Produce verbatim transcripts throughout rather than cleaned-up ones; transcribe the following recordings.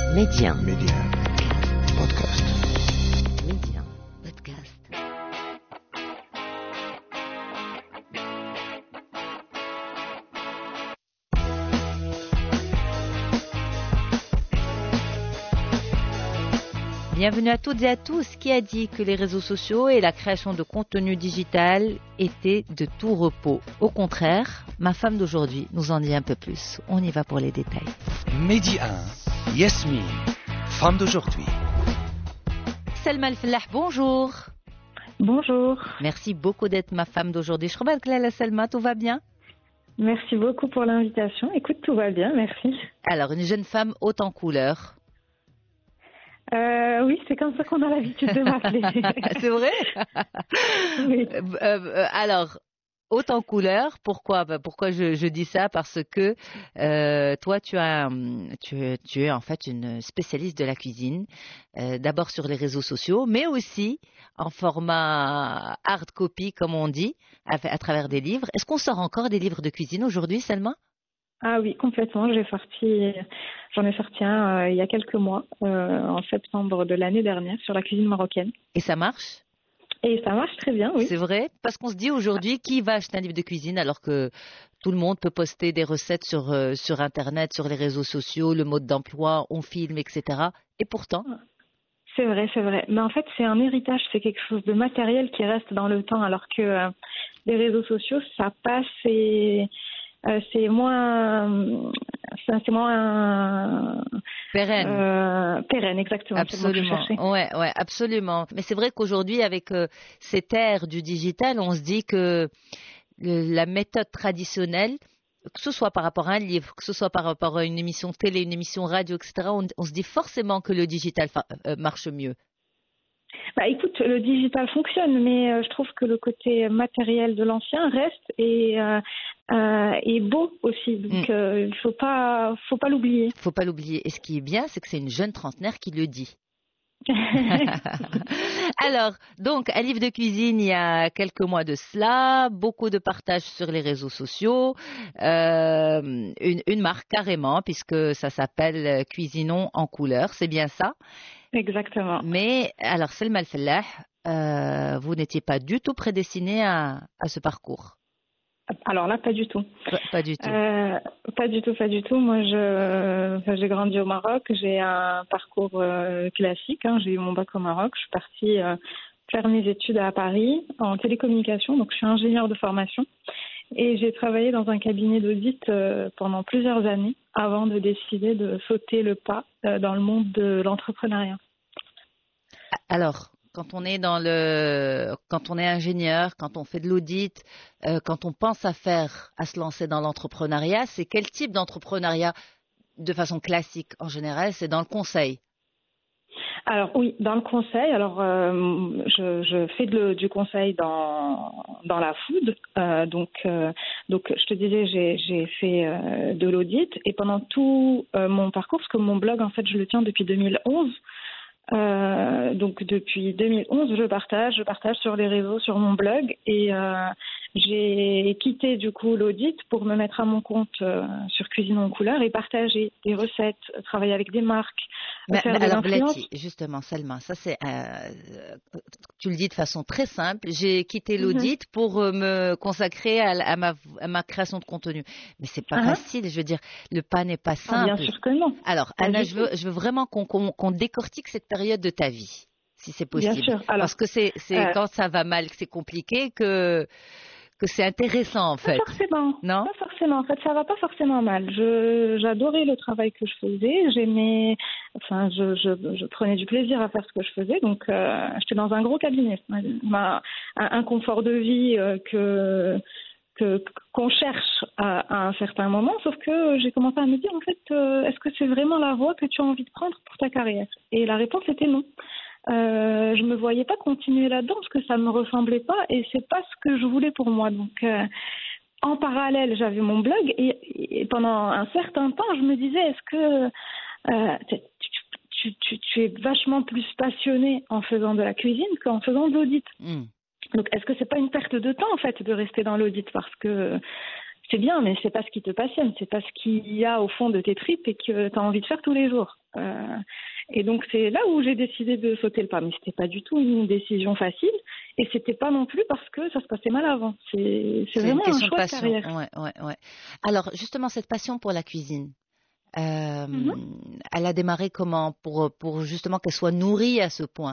Média. Média. Podcast. Média. Podcast. Bienvenue à toutes et à tous. Qui a dit que les réseaux sociaux et la création de contenu digital étaient de tout repos? Au contraire, ma femme d'aujourd'hui nous en dit un peu plus. On y va pour les détails. Midi un, Yasmine, femme d'aujourd'hui. Selma Al-Fellah, bonjour. Bonjour. Merci beaucoup d'être ma femme d'aujourd'hui. Je crois que la Selma, tout va bien? Merci beaucoup pour l'invitation. Écoute, tout va bien, merci. Alors, une jeune femme haute en couleur. Euh, oui, c'est comme ça qu'on a l'habitude de m'appeler. C'est vrai? Oui. Euh, euh, alors, haute en couleur, pourquoi? Ben, pourquoi je, je dis ça? Parce que euh, toi, tu, as, tu, tu es en fait une spécialiste de la cuisine, euh, d'abord sur les réseaux sociaux, mais aussi en format hard copy, comme on dit, à, à travers des livres. Est-ce qu'on sort encore des livres de cuisine aujourd'hui, Selma? Ah oui, complètement. J'ai sorti, j'en ai sorti un euh, il y a quelques mois, euh, en septembre de l'année dernière, sur la cuisine marocaine. Et ça marche? Et ça marche très bien, oui. C'est vrai? Parce qu'on se dit aujourd'hui, qui va acheter un livre de cuisine alors que tout le monde peut poster des recettes sur, euh, sur Internet, sur les réseaux sociaux, le mode d'emploi, on filme, et cetera. Et pourtant? C'est vrai, c'est vrai. Mais en fait, c'est un héritage, c'est quelque chose de matériel qui reste dans le temps, alors que euh, les réseaux sociaux, ça passe et... Euh, c'est moins, c'est, c'est moins pérenne. Euh, pérenne, exactement. Absolument. Ouais, ouais, absolument. Mais c'est vrai qu'aujourd'hui, avec euh, cette ère du digital, on se dit que le, la méthode traditionnelle, que ce soit par rapport à un livre, que ce soit par rapport à une émission télé, une émission radio, et cetera, on, on se dit forcément que le digital fa- euh, marche mieux. Bah, écoute, le digital fonctionne, mais euh, je trouve que le côté matériel de l'ancien reste et euh, euh, est beau aussi. Donc, il mm. euh, ne faut pas, faut pas l'oublier. Il ne faut pas l'oublier. Et ce qui est bien, c'est que c'est une jeune trentenaire qui le dit. Alors, donc, un livre de cuisine il y a quelques mois de cela, beaucoup de partages sur les réseaux sociaux, euh, une, une marque carrément, puisque ça s'appelle Cuisinons en couleur, c'est bien ça? Exactement. Mais alors, Selma Al-Fellah, euh, vous n'étiez pas du tout prédestinée à, à ce parcours. Alors là, pas du tout. Pas, pas du tout. Euh, pas du tout, pas du tout. Moi, je, enfin, j'ai grandi au Maroc. J'ai un parcours euh, classique. Hein. J'ai eu mon bac au Maroc. Je suis partie euh, faire mes études à Paris en télécommunication. Donc, je suis ingénieure de formation. Et j'ai travaillé dans un cabinet d'audit euh, pendant plusieurs années avant de décider de sauter le pas euh, dans le monde de l'entrepreneuriat. Alors, quand on est dans le, quand on est ingénieur, quand on fait de l'audit, euh, quand on pense à faire, à se lancer dans l'entrepreneuriat, c'est quel type d'entrepreneuriat de façon classique en général? C'est dans le conseil. Alors oui, dans le conseil. Alors euh, je, je fais de, du conseil dans dans la food. Euh, donc euh, donc je te disais j'ai j'ai fait euh, de l'audit et pendant tout euh, mon parcours, parce que mon blog en fait je le tiens depuis deux mille onze. Euh, donc depuis deux mille onze, je partage, je partage sur les réseaux, sur mon blog et euh, j'ai quitté du coup l'audit pour me mettre à mon compte euh, sur Cuisine en couleur et partager des recettes, travailler avec des marques, mais, faire mais de alors, l'influence. Blati, justement, Selma, ça c'est, euh, tu le dis de façon très simple. J'ai quitté l'audit mm-hmm. pour euh, me consacrer à, à, ma, à ma création de contenu. Mais c'est pas uh-huh. facile. Je veux dire, le pas n'est pas simple. Ah, bien sûr que non. Alors, pas Anna, je veux, je veux vraiment qu'on, qu'on, qu'on décortique cette période de ta vie, si c'est possible. Bien sûr. Alors, parce que c'est, c'est euh, quand ça va mal, que c'est compliqué, que que c'est intéressant en fait. Pas forcément. Non. Pas forcément. En fait, ça va pas forcément mal. Je, j'adorais le travail que je faisais. J'aimais, enfin, je, je, je prenais du plaisir à faire ce que je faisais. Donc, euh, j'étais dans un gros cabinet. Ma, un, un confort de vie euh, que, que qu'on cherche à, à un certain moment. Sauf que j'ai commencé à me dire en fait, euh, est-ce que c'est vraiment la voie que tu as envie de prendre pour ta carrière? Et la réponse était non. Euh, je me voyais pas continuer là-dedans parce que ça me ressemblait pas et c'est pas ce que je voulais pour moi. Donc, euh, en parallèle, j'avais mon blog et, et pendant un certain temps, je me disais, est-ce que euh, tu, tu, tu, tu es vachement plus passionné en faisant de la cuisine qu'en faisant de l'audit. Mm. Donc, est-ce que c'est pas une perte de temps en fait de rester dans l'audit parce que c'est bien, mais c'est pas ce qui te passionne, c'est pas ce qu'il y a au fond de tes tripes et que tu as envie de faire tous les jours. Euh, et donc c'est là où j'ai décidé de sauter le pas, mais c'était pas du tout une décision facile et c'était pas non plus parce que ça se passait mal avant. C'est, c'est C'est une vraiment un question de choix de passion. carrière. Ouais, ouais, ouais. Alors, justement, cette passion pour la cuisine, euh, Mhm. elle a démarré comment pour, pour justement qu'elle soit nourrie à ce point?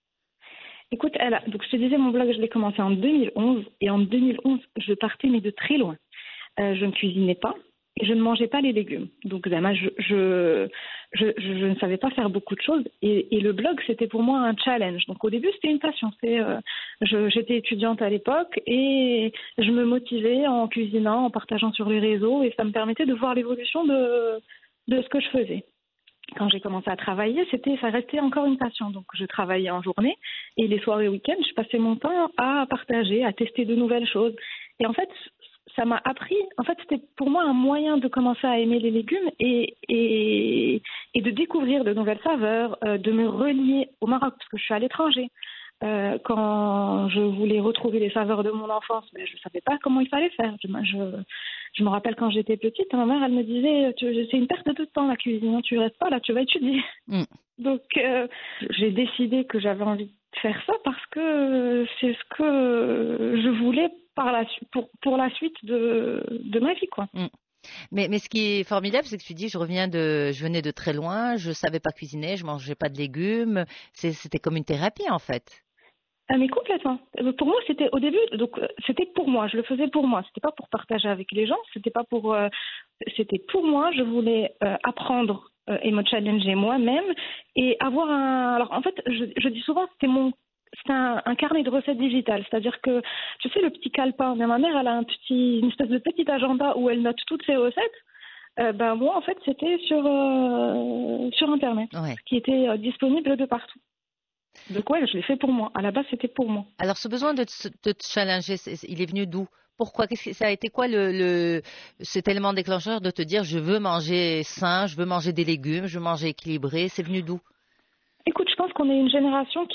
Écoute, elle a- donc je te disais, mon blog, je l'ai commencé en deux mille onze et en deux mille onze, je partais mais de très loin. Euh, je ne cuisinais pas et je ne mangeais pas les légumes. Donc, Zama, je, je, je, je, je ne savais pas faire beaucoup de choses et, et le blog, c'était pour moi un challenge. Donc, au début, c'était une passion. C'est, euh, je, j'étais étudiante à l'époque et je me motivais en cuisinant, en partageant sur les réseaux et ça me permettait de voir l'évolution de, de ce que je faisais. Quand j'ai commencé à travailler, c'était, ça restait encore une passion. Donc, je travaillais en journée et les soirs et week-ends, je passais mon temps à partager, à tester de nouvelles choses. Et en fait, ça m'a appris, en fait, c'était pour moi un moyen de commencer à aimer les légumes et, et, et de découvrir de nouvelles saveurs, euh, de me relier au Maroc, parce que je suis à l'étranger. Euh, quand je voulais retrouver les saveurs de mon enfance, ben, je ne savais pas comment il fallait faire. Je, je, je me rappelle quand j'étais petite, ma mère, elle me disait, tu, c'est une perte de temps la cuisine, tu restes pas là, tu vas étudier. Mm. Donc, euh, j'ai décidé que j'avais envie de faire ça parce que c'est ce que je voulais par la su- pour, pour la suite de, de ma vie, quoi. Mm. Mais, mais ce qui est formidable, c'est que tu dis, je reviens de, je venais de très loin, je savais pas cuisiner, je mangeais pas de légumes. C'est- C'était comme une thérapie en fait. Ah, mais complètement. Euh, Pour moi, c'était au début, donc euh, c'était pour moi. Je le faisais pour moi. C'était pas pour partager avec les gens. C'était pas pour. euh, c'était pour moi. Je voulais euh, apprendre euh, et me challenger moi-même et avoir un. Alors en fait, je, je dis souvent, c'était mon. C'est un, un carnet de recettes digital, c'est-à-dire que tu sais le petit calepin. Mais ma mère, elle a un petit, une espèce de petit agenda où elle note toutes ses recettes. Euh, ben moi, en fait, c'était sur euh, sur internet, Ouais. qui était euh, disponible de partout. Donc ouais, je l'ai fait pour moi. À la base, c'était pour moi. Alors, ce besoin de te, de te challenger, c'est- c'est- il est venu d'où? Pourquoi? Qu'est-ce que ça a été quoi le, le cet élément déclencheur de te dire je veux manger sain, je veux manger des légumes, je veux manger équilibré? C'est venu d'où? Écoute, je pense qu'on est une génération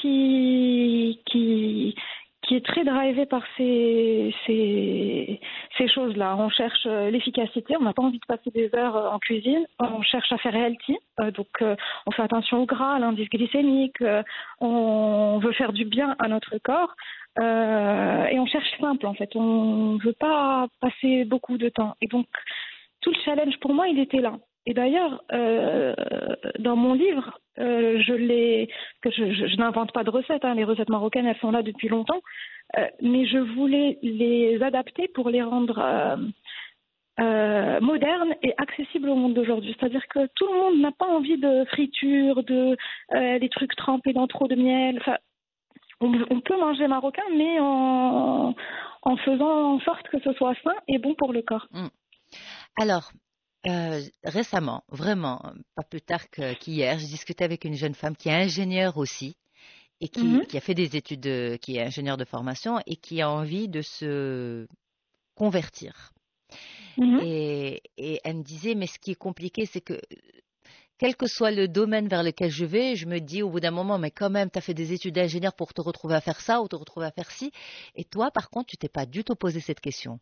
qui qui qui est très drivée par ces ces ces choses-là. On cherche euh, l'efficacité, on n'a pas envie de passer des heures euh, en cuisine, on cherche à faire healthy, euh, donc euh, on fait attention au gras, à l'indice glycémique, euh, on veut faire du bien à notre corps. Euh, et on cherche simple en fait, on veut pas passer beaucoup de temps. Et donc tout le challenge pour moi, il était là. Et d'ailleurs, euh, dans mon livre, euh, je l'ai, que je, je, je n'invente pas de recettes, hein, les recettes marocaines, elles sont là depuis longtemps, euh, mais je voulais les adapter pour les rendre euh, euh, modernes et accessibles au monde d'aujourd'hui. C'est-à-dire que tout le monde n'a pas envie de friture, de euh, des trucs trempés dans trop de miel. Enfin, on, on peut manger marocain, mais en, en faisant en sorte que ce soit sain et bon pour le corps. Hmm. Alors, euh, récemment, vraiment, pas plus tard que- qu'hier, j'ai discuté avec une jeune femme qui est ingénieure aussi et qui, Mhm. qui a fait des études, de- qui est ingénieure de formation et qui a envie de se convertir. Mhm. Et, et elle me disait, mais ce qui est compliqué, c'est que quel que soit le domaine vers lequel je vais, je me dis au bout d'un moment, mais quand même, tu as fait des études d'ingénieur pour te retrouver à faire ça ou te retrouver à faire ci. Et toi, par contre, tu t'es pas du tout posé cette question.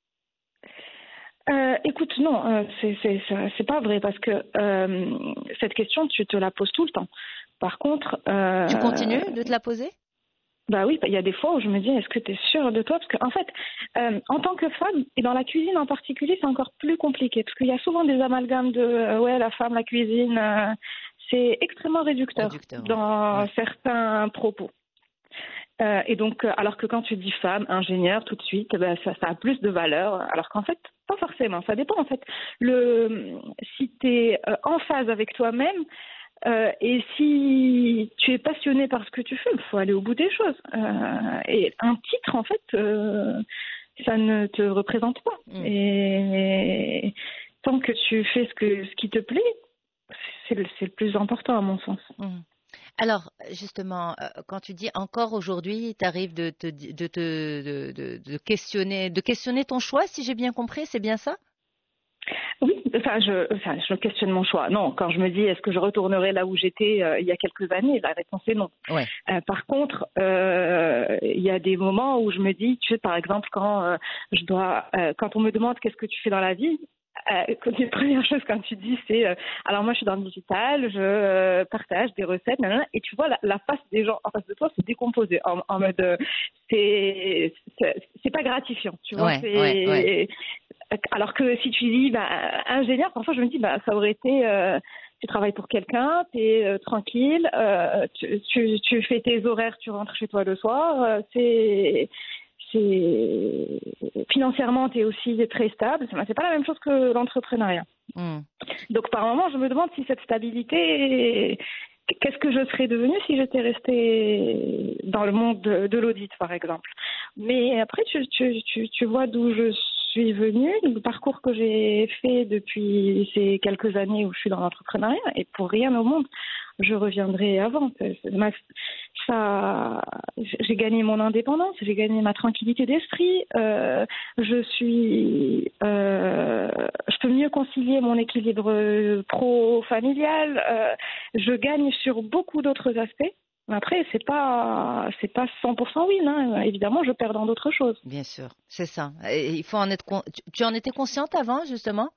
Euh, écoute, non, euh, c'est c'est c'est c'est pas vrai parce que euh, cette question tu te la poses tout le temps. Par contre, euh, Tu continues de te la poser? bah oui, il y a des fois où je me dis est-ce que tu es sûre de toi parce qu'en fait, euh, en tant que femme et dans la cuisine en particulier, c'est encore plus compliqué parce qu'il y a souvent des amalgames de euh, ouais la femme la cuisine, euh, c'est extrêmement réducteur Réducteur, ouais. dans Ouais. certains propos. Euh, et donc, euh, alors que quand tu dis femme, ingénieur, tout de suite, eh ben, ça, ça a plus de valeur. Alors qu'en fait, pas forcément. Ça dépend en fait. Le, si tu es euh, en phase avec toi-même euh, et si tu es passionné par ce que tu fais, il faut aller au bout des choses. Euh, et un titre, en fait, euh, ça ne te représente pas. Mm. Et tant que tu fais ce, que, ce qui te plaît, c'est le, c'est le plus important à mon sens. Mm. Alors, justement, euh, quand tu dis encore aujourd'hui, tu arrives de te, de, te, de, de, de questionner, de questionner ton choix, si j'ai bien compris, c'est bien ça? Oui, Enfin, je, enfin, je questionne mon choix. Non, quand je me dis est-ce que je retournerai là où j'étais euh, il y a quelques années, la réponse est non. Ouais. Euh, par contre, euh, il y a des moments où je me dis, tu sais, par exemple, quand euh, je dois, euh, quand on me demande qu'est-ce que tu fais dans la vie, euh, les premières choses quand tu dis, c'est, euh, alors moi je suis dans le digital, je euh, partage des recettes, nanana, et tu vois la, la face des gens en face de toi se décomposer en, en mode, euh, c'est, c'est, c'est pas gratifiant, tu vois. Ouais, C'est, ouais, ouais. alors que si tu dis bah, ingénieur, parfois je me dis bah ça aurait été euh, tu travailles pour quelqu'un, tu es euh, tranquille, euh, tu, tu, tu fais tes horaires, tu rentres chez toi le soir, euh, c'est c'est financièrement tu es aussi très stable, c'est pas la même chose que l'entrepreneuriat. Mm. Donc par moment je me demande si cette stabilité, qu'est-ce que je serais devenue si j'étais restée dans le monde de, de l'audit par exemple. Mais après tu, tu, tu, tu vois d'où je suis venue, le parcours que j'ai fait depuis ces quelques années où je suis dans l'entrepreneuriat, et pour rien au monde je reviendrai avant. Ça, j'ai gagné mon indépendance, j'ai gagné ma tranquillité d'esprit, euh, je suis, euh, je peux mieux concilier mon équilibre pro-familial, euh, je gagne sur beaucoup d'autres aspects. Après, c'est pas, c'est pas cent pour cent win, hein. Évidemment, je perds dans d'autres choses. Bien sûr, c'est ça. Et il faut en être con... tu, tu en étais consciente avant, justement?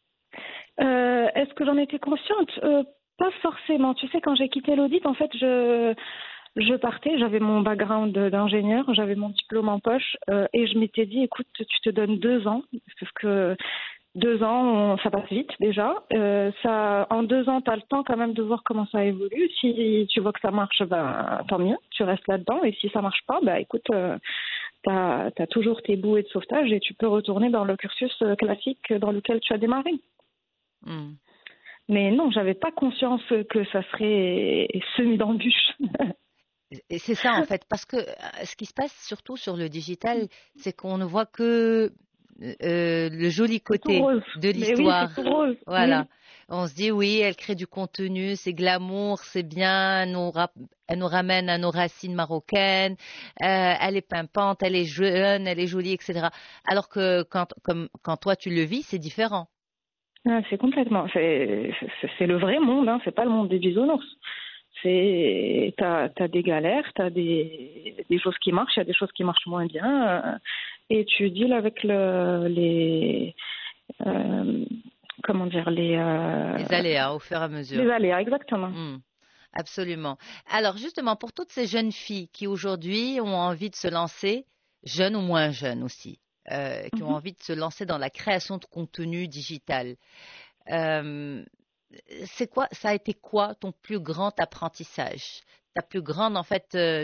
Euh, est-ce que j'en étais consciente? euh, Pas forcément. Tu sais, quand j'ai quitté l'audit, en fait, je, je partais, j'avais mon background d'ingénieur, j'avais mon diplôme en poche, euh, et je m'étais dit, écoute, tu te donnes deux ans, parce que deux ans, on, ça passe vite déjà. Euh, ça, en deux ans, tu as le temps quand même de voir comment ça évolue. Si tu vois que ça marche, ben, tant mieux, tu restes là-dedans. Et si ça marche pas, ben, écoute, euh, tu as toujours tes bouées de sauvetage et tu peux retourner dans le cursus classique dans lequel tu as démarré. Mm. Mais non, j'avais pas conscience que ça serait semé d'embûches. Et c'est ça en fait, parce que ce qui se passe surtout sur le digital, c'est qu'on ne voit que euh, le joli côté de l'histoire. Mais oui, c'est tout rose. Voilà. Oui. On se dit oui, elle crée du contenu, c'est glamour, c'est bien, elle nous, rap- elle nous ramène à nos racines marocaines, euh, elle est pimpante, elle est jeune, elle est jolie, et cetera. Alors que quand, comme, quand toi tu le vis, c'est différent. Ah, c'est complètement, c'est, c'est, c'est le vrai monde, hein, c'est pas le monde des bisounours. C'est, t'as, t'as des galères, t'as des, des choses qui marchent, il y a des choses qui marchent moins bien, euh, et tu deals avec le, les, euh, comment dire, les, euh, les aléas au fur et à mesure. Les aléas, exactement. Mmh, absolument. Alors justement, pour toutes ces jeunes filles qui aujourd'hui ont envie de se lancer, jeunes ou moins jeunes aussi, euh, qui mm-hmm. ont envie de se lancer dans la création de contenu digital, euh, c'est quoi, ça a été quoi ton plus grand apprentissage, ta plus grande en fait, euh,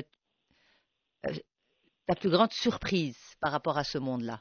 ta plus grande surprise par rapport à ce monde-là?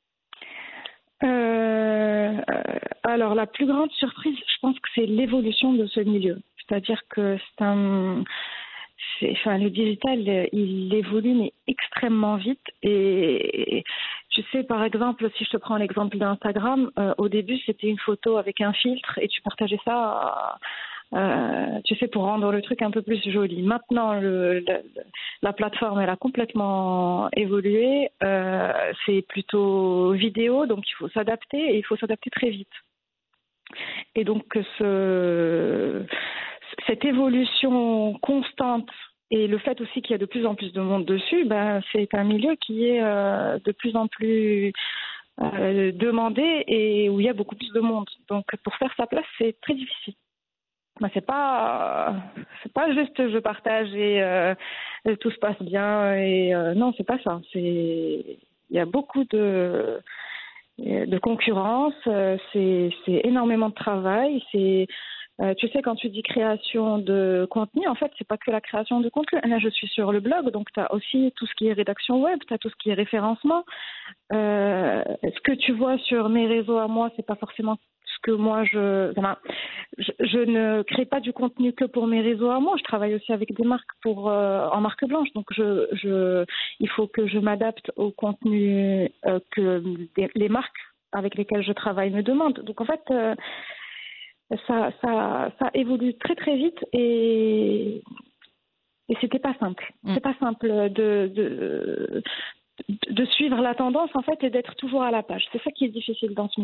euh, Alors la plus grande surprise, je pense que c'est l'évolution de ce milieu. C'est-à-dire que c'est un, c'est, enfin le digital, il évolue mais extrêmement vite. Et tu sais, par exemple, si je te prends l'exemple d'Instagram, euh, au début c'était une photo avec un filtre et tu partageais ça. Euh, tu sais, pour rendre le truc un peu plus joli. Maintenant, le, le, la plateforme, elle a complètement évolué. Euh, c'est plutôt vidéo, donc il faut s'adapter et il faut s'adapter très vite. Et donc, ce, cette évolution constante et le fait aussi qu'il y a de plus en plus de monde dessus, ben, c'est un milieu qui est euh, de plus en plus euh, demandé et où il y a beaucoup plus de monde. Donc, pour faire sa place, c'est très difficile. Ben, c'est pas c'est pas juste je partage et euh, tout se passe bien et euh, non, c'est pas ça. C'est il y a beaucoup de de concurrence, c'est c'est énormément de travail, c'est euh, tu sais, quand tu dis création de contenu, en fait, c'est pas que la création de contenu. Là, je suis sur le blog, donc tu as aussi tout ce qui est rédaction web, tu as tout ce qui est référencement. Euh, ce que tu vois sur mes réseaux à moi, c'est pas forcément ce que moi je, enfin, je je ne crée pas du contenu que pour mes réseaux à moi. Je travaille aussi avec des marques pour euh, en marque blanche, donc je je il faut que je m'adapte au contenu euh, que des, les marques avec lesquelles je travaille me demandent. Donc en fait euh, ça ça ça évolue très très vite et et c'était pas simple. Mmh. C'est pas simple de de de suivre la tendance en fait et d'être toujours à la page. C'est ça qui est difficile dans ce milieu.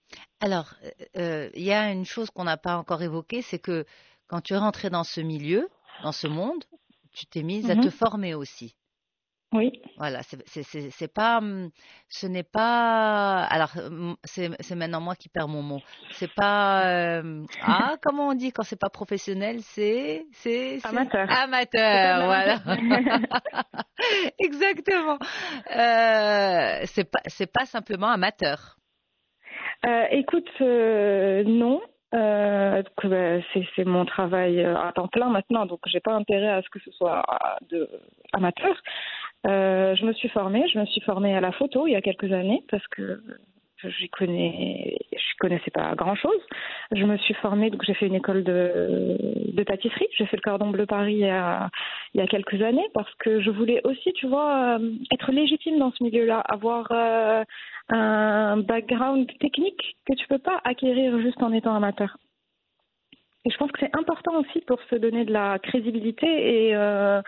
Alors, euh, il y a une chose qu'on n'a pas encore évoquée, c'est que quand tu es rentrée dans ce milieu, dans ce monde, tu t'es mise à te Mhm. former aussi. Oui. Voilà, c'est c'est- c'est- c'est pas, hum, ce n'est pas, alors hum, c'est c'est maintenant moi qui perds mon mot. C'est pas, euh, ah, comment on dit quand c'est pas professionnel, c'est c'est c'est Amateur. C'est pas de amateur, voilà. l'amateur. Exactement. Euh, c'est pas c'est pas simplement amateur. Euh, écoute, euh, non. Euh, que, bah, c'est c'est mon travail euh, à temps plein maintenant, donc j'ai pas intérêt à ce que ce soit euh, de amateur. Euh, je me suis formée, je me suis formée à la photo il y a quelques années parce que j'y connais, je connaissais pas grand-chose. Je me suis formée, donc j'ai fait une école de, de pâtisserie. J'ai fait le Cordon Bleu Paris il y, a, il y a quelques années parce que je voulais aussi, tu vois, euh, être légitime dans ce milieu-là, avoir euh, un background technique que tu peux pas acquérir juste en étant amateur. Et je pense que c'est important aussi pour se donner de la crédibilité et, euh,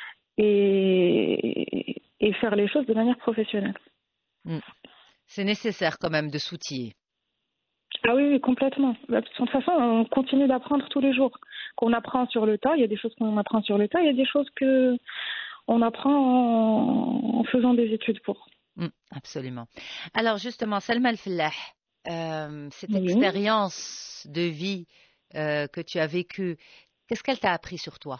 et, et faire les choses de manière professionnelle. Hmm. C'est nécessaire quand même de s'outiller. Ah oui, oui, complètement. De toute façon, on continue d'apprendre tous les jours. Qu'on apprend sur le tas, il y a des choses qu'on apprend sur le tas, il y a des choses que on apprend en, en faisant des études pour. Hmm, absolument. Alors justement, Salma Al-Fallah, euh, cette Oui. expérience de vie euh, que tu as vécue, qu'est-ce qu'elle t'a appris sur toi?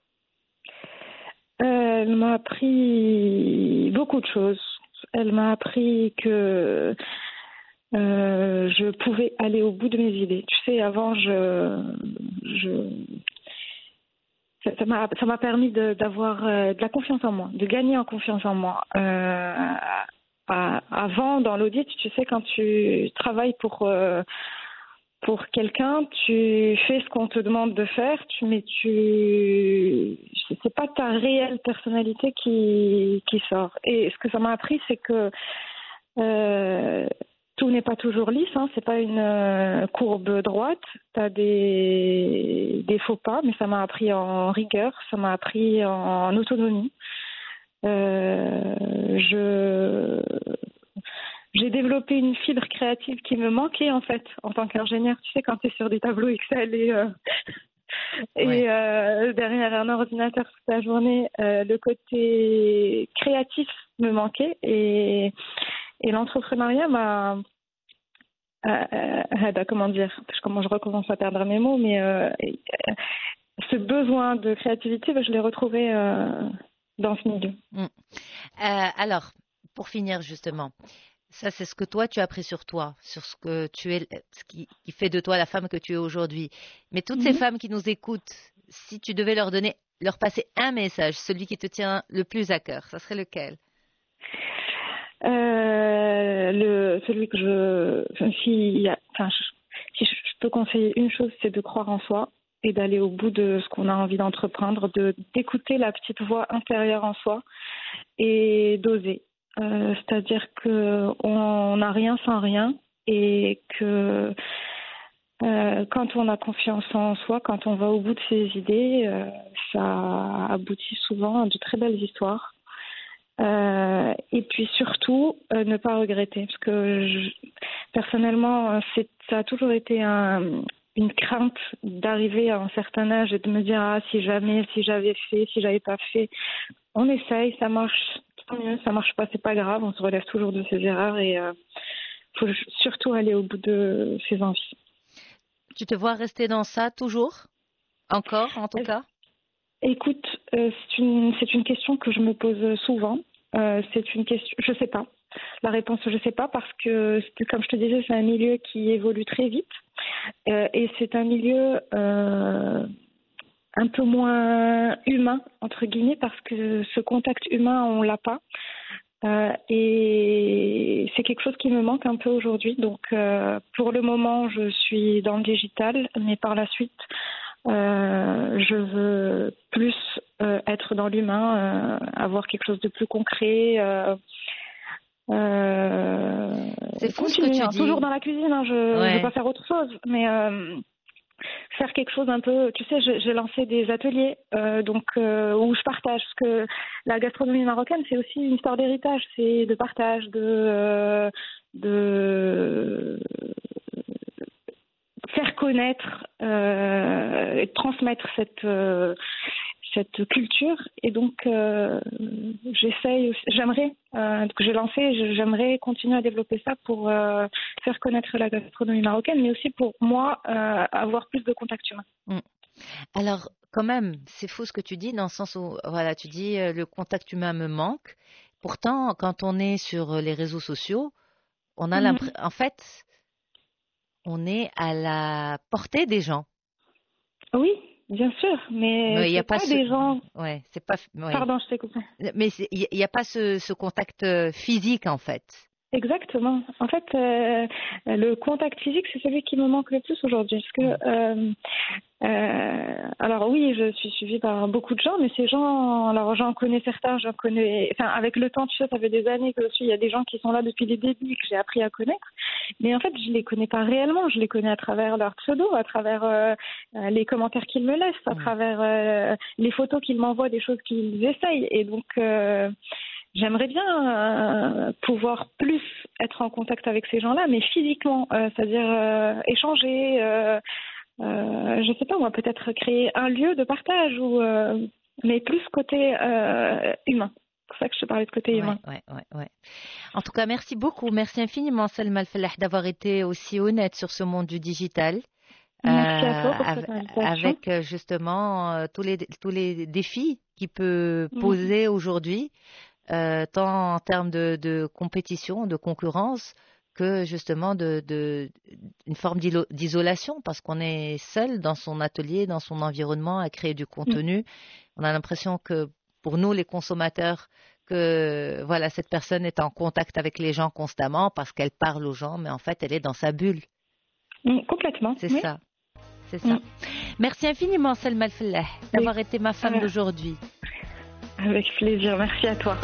Euh, elle m'a appris beaucoup de choses. Elle m'a appris que euh, je pouvais aller au bout de mes idées. Tu sais, avant, je, je ça ça m'a ça m'a permis de- d'avoir euh, de la confiance en moi, de gagner en confiance en moi. Euh, à- avant, dans l'audit, tu sais, quand tu travailles pour euh, pour quelqu'un, tu fais ce qu'on te demande de faire, tu mais tu c'est pas ta réelle personnalité qui qui sort. Et ce que ça m'a appris, c'est que euh, tout n'est pas toujours lisse, hein, c'est pas une euh, courbe droite. T'as des des faux pas, mais ça m'a appris en rigueur, ça m'a appris en autonomie. Euh, je j'ai développé une fibre créative qui me manquait en fait en tant qu'ingénieur. Tu sais, quand tu es sur des tableaux Excel et, euh, Ouais. et euh, derrière un ordinateur toute la journée, euh, le côté créatif me manquait et, et l'entrepreneuriat m'a, euh, euh, bah, comment dire, je, comment je recommence à perdre mes mots, mais euh, euh, ce besoin de créativité, bah, je l'ai retrouvé euh, dans ce milieu. Hmm. Euh, alors, pour finir justement, ça c'est ce que toi tu as appris sur toi, sur ce que tu es, ce qui, qui fait de toi la femme que tu es aujourd'hui. Mais toutes ces Mhm. femmes qui nous écoutent, si tu devais leur donner, leur passer un message, celui qui te tient le plus à cœur, ça serait lequel? Euh, le, celui que je, enfin, si, enfin, je, si je peux conseiller une chose, c'est de croire en soi et d'aller au bout de ce qu'on a envie d'entreprendre, de d'écouter la petite voix intérieure en soi et d'oser. Euh, c'est-à-dire que on n'a rien sans rien et que euh, quand on a confiance en soi, quand on va au bout de ses idées, euh, ça aboutit souvent à de très belles histoires. Euh, et puis surtout, euh, ne pas regretter. Parce que je, personnellement, c'est, ça a toujours été un, une crainte d'arriver à un certain âge et de me dire, ah, si jamais, si j'avais fait, si j'avais pas fait. On essaye, ça marche, tant mieux, ça marche pas, c'est pas grave, on se relève toujours de ses erreurs et euh, faut surtout aller au bout de ses envies. Tu te vois rester dans ça toujours? Encore, en tout cas? Écoute, euh, c'est une c'est une question que je me pose souvent. Euh, c'est une question, je sais pas. La réponse, je sais pas parce que c'est- comme je te disais, c'est un milieu qui évolue très vite euh, et c'est un milieu euh, un peu moins humain entre guillemets parce que ce contact humain on l'a pas. Euh, et c'est quelque chose qui me manque un peu aujourd'hui. Donc, euh, pour le moment, je suis dans le digital, mais par la suite, euh, je veux plus euh, être dans l'humain, euh, avoir quelque chose de plus concret. Euh, euh, C'est fou ce que continuer, tu hein, toujours dis. dans la cuisine. Hein, je ne veux Ouais. pas faire autre chose, mais euh, faire quelque chose un peu, tu sais, j'ai lancé des ateliers euh, donc euh, où je partage parce que la gastronomie marocaine c'est aussi une histoire d'héritage, c'est de partage, de euh, de faire connaître euh, et transmettre cette euh, cette culture. Et donc euh, j'essaye aussi, j'aimerais euh, que j'ai lancé, j'aimerais continuer à développer ça pour euh, faire connaître la gastronomie marocaine, mais aussi pour moi euh, avoir plus de contacts humains. Mm. Alors, quand même, c'est faux ce que tu dis, dans le sens où, voilà, tu dis euh, le contact humain me manque. Pourtant, quand on est sur les réseaux sociaux, on a Mhm. l'impression, en fait, on est à la portée des gens. Oui, bien sûr, mais Mais il y a c'est pas pas ce, des gens. ouais, c'est pas, ouais. Pardon, je t'ai coupé. Mais c'est- il n'y a pas ce, ce contact euh, physique, en fait. Exactement. En fait, euh, le contact physique, c'est celui qui me manque le plus aujourd'hui. Parce que, euh, euh, alors oui, je suis suivie par beaucoup de gens, mais ces gens, alors j'en connais certains, j'en connais, enfin avec le temps, tu sais, ça fait des années que je suis, il y a des gens qui sont là depuis les débuts, que j'ai appris à connaître, mais en fait, je les connais pas réellement, je les connais à travers leur pseudo, à travers euh, les commentaires qu'ils me laissent, à Mm. travers euh, les photos qu'ils m'envoient, des choses qu'ils essayent, et donc... Euh, J'aimerais bien euh, pouvoir plus être en contact avec ces gens-là, mais physiquement, euh, c'est-à-dire euh, échanger, euh, euh, je sais pas moi, peut-être créer un lieu de partage, ou euh, mais plus côté euh, humain. C'est pour ça que je te parlais de côté Ouais, humain. ouais, ouais, ouais. En tout cas, merci beaucoup. Merci infiniment, Salma Al-Fallah, d'avoir été aussi honnête sur ce monde du digital. Merci à toi Euh, pour av- cette invitation. avec euh, justement euh, tous les, tous les défis qu'il peut Mhm. poser aujourd'hui, euh, tant en termes de, de compétition, de concurrence, que justement de, de, une forme d'ilo- d'isolation, parce qu'on est seul dans son atelier, dans son environnement, à créer du contenu. On a l'impression que pour nous, les consommateurs, que voilà, cette personne est en contact avec les gens constamment parce qu'elle parle aux gens, mais en fait, elle est dans sa bulle. Mm, complètement. C'est Oui. ça. C'est ça. Mm. Merci infiniment, Salma Al-Fallah, d'avoir été ma femme Ouais. d'aujourd'hui. Avec plaisir. Merci à toi.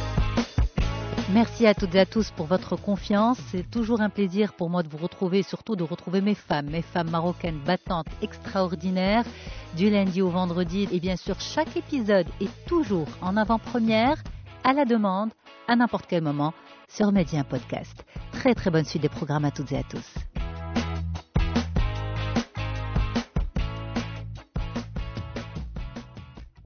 Merci à toutes et à tous pour votre confiance. C'est toujours un plaisir pour moi de vous retrouver, surtout de retrouver mes femmes, mes femmes marocaines battantes, extraordinaires, du lundi au vendredi. Et bien sûr, chaque épisode est toujours en avant-première, à la demande, à n'importe quel moment, sur Média Podcast. Très très bonne suite des programmes à toutes et à tous.